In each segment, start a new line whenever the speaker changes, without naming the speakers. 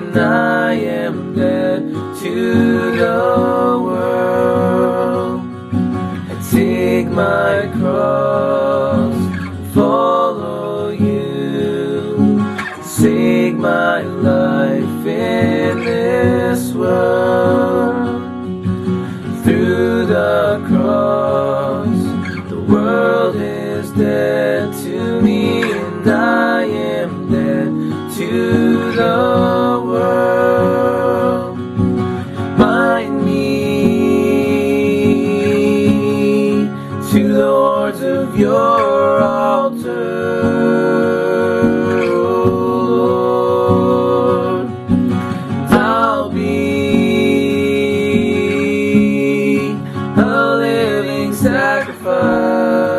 and I am dead to the world. I take my cross, follow you, save my life in this world. Through the cross, the world is dead to me, and I am dead to the world. Bind me to the horns of your altar, Lord. I'll be a living sacrifice.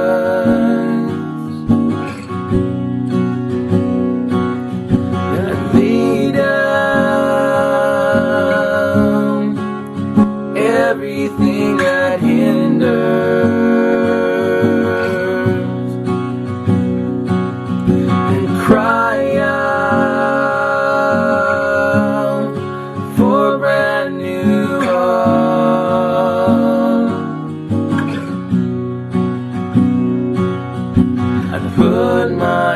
Everything that hinders, and cry out for a brand new heart. I put my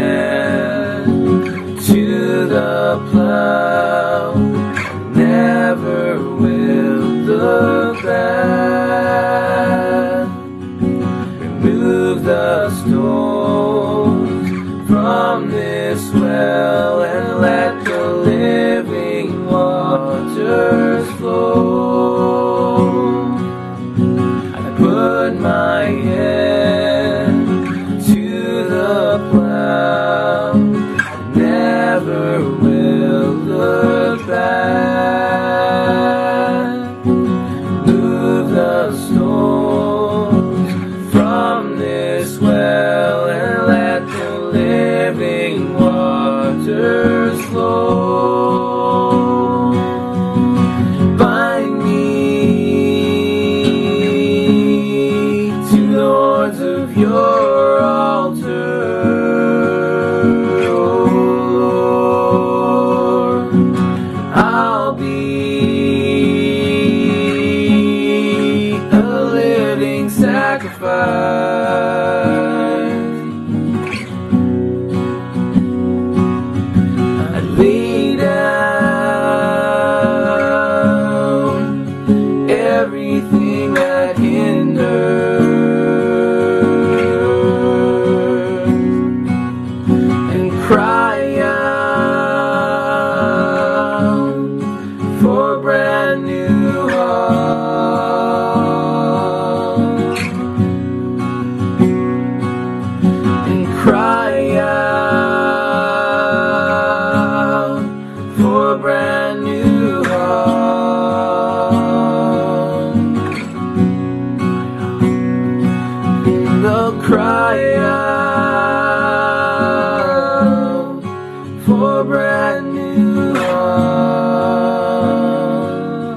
hand to the plow, never will look back. Remove the stones from this well and let the living waters flow. I put my hand to the plow, never will look back. The stones from this well and let the living waters flow. Bind me to the horns of your altar, oh Lord. I'll be sacrifice. I lay down everything that hinders, and cry out for a brand new heart. Cry out for a brand new heart. They'll cry out for a brand new heart.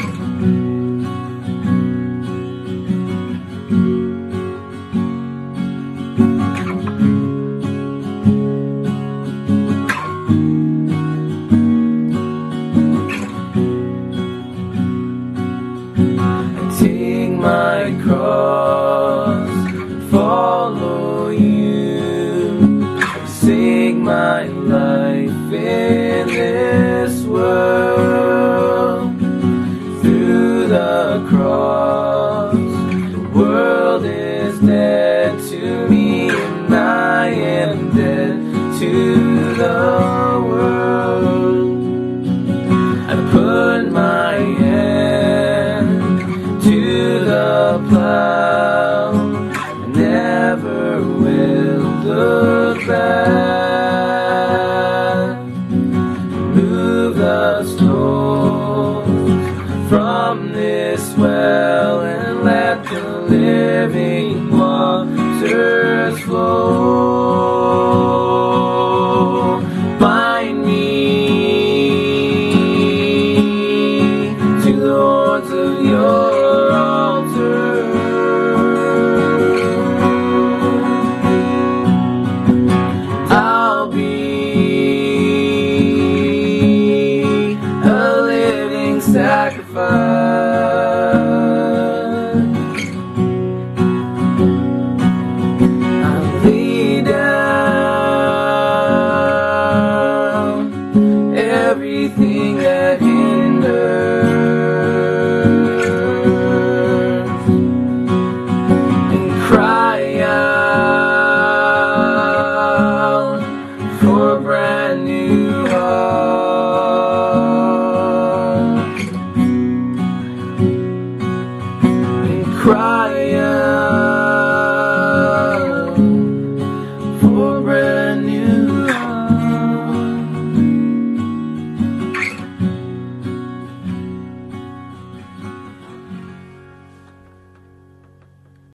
Take my cross, follow you, sing my life in this world. Through the cross, the world is dead to me, and I am dead to the world. I put my hand to the plow, I never will look back. Move the stones from this well and let the living waters flow. brand new heart and cry